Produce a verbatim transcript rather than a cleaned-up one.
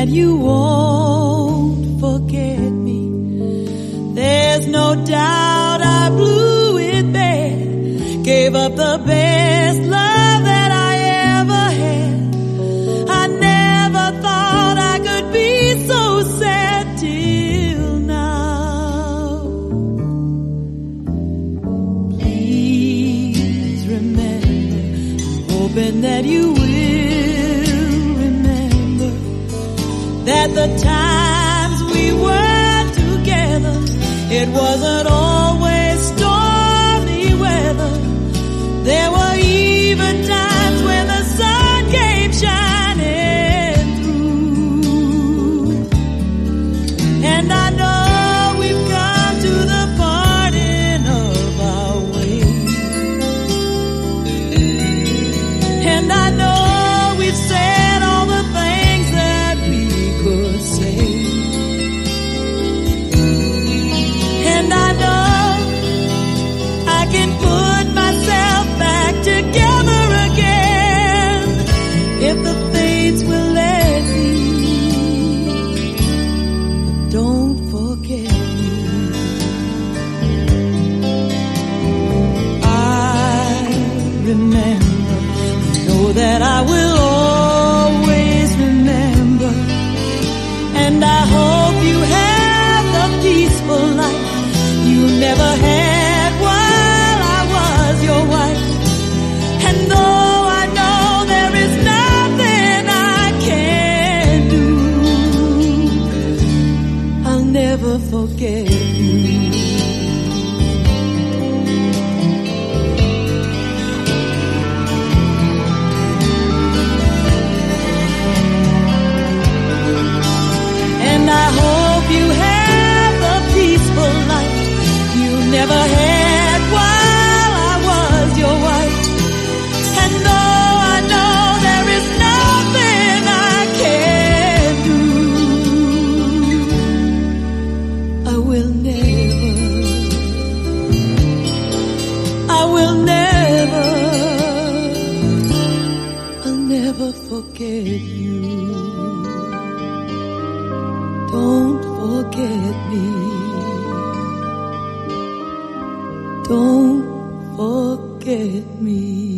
that you won't forget me. There's no doubt I blew it bad, gave up the best love that I ever had. I never thought I could be so sad till now. Please remember, I'm hoping that you will remember that the times we were together, it wasn't always stormy weather. There were even times when the sun came shining through. And I know we've come to the parting of our ways. And I know we've said all the things that we could say. And I know I can put myself back together again if the fates will let me. But don't forget me. I remember, I know that I will always remember. And I hope you have the peaceful life you never had while I was your wife. And though I know there is nothing I can do, I'll never forget you. And I hope you have the peaceful life you never had while I was your wife. And though I know there is nothing I can do, I will never, I will never, I'll never forget you. Don't forget me. Don't forget me.